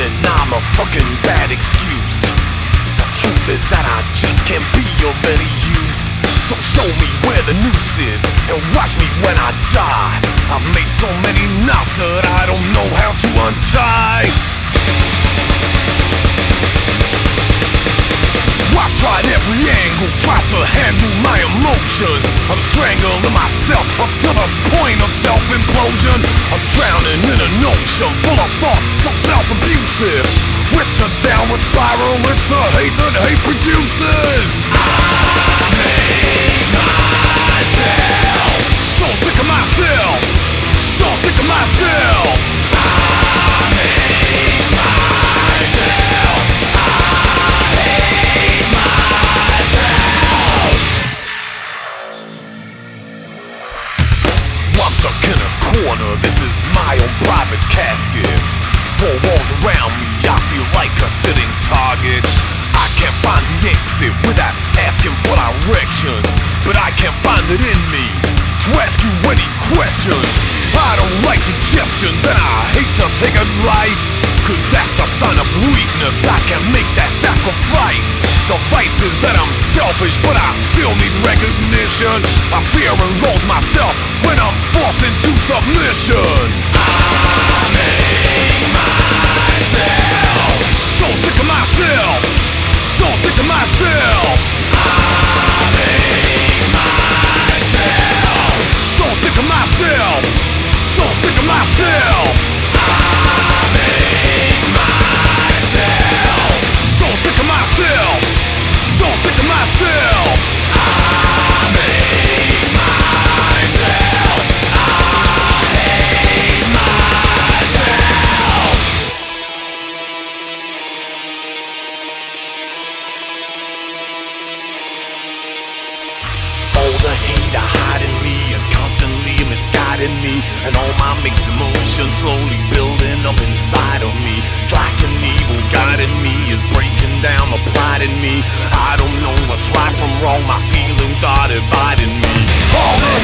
and I'm a fucking bad excuse. The truth is that I just can't be of any use. So show me where the noose is and watch me when I die. I've made so many knots that I don't know how to untie. I've tried every angle, tried to handle my emotions. I'm strangling myself up to the point of self-implosion. I'm drowning in an ocean full of thoughts so self-abusive. It's a downward spiral, it's the hate that hate produces. I made myself so sick of myself, so sick of myself. I made myself, I hate myself. I'm stuck in a corner, this is my own private casket. Four walls around me, I feel like a sitting target. I can't find the exit without asking for directions, but I can't find it in me to ask you any questions. I don't like suggestions and I hate to take advice, cause that's a sign of weakness, I can make that sacrifice. The vice is that I'm selfish, but I still need recognition. I fear and loathe myself when I'm forced into submission. I make myself so sick of myself, so sick of myself. I make myself so sick of myself, so sick of myself. I make myself so sick of myself, so sick of myself. I make myself, I hate myself. All the hate I hide in me is constantly misguiding me, and all my mixed emotions slowly building up inside of me. It's like an evil guiding me, is breaking down the pride in me. I don't know what's right from wrong, my feelings are dividing me. All the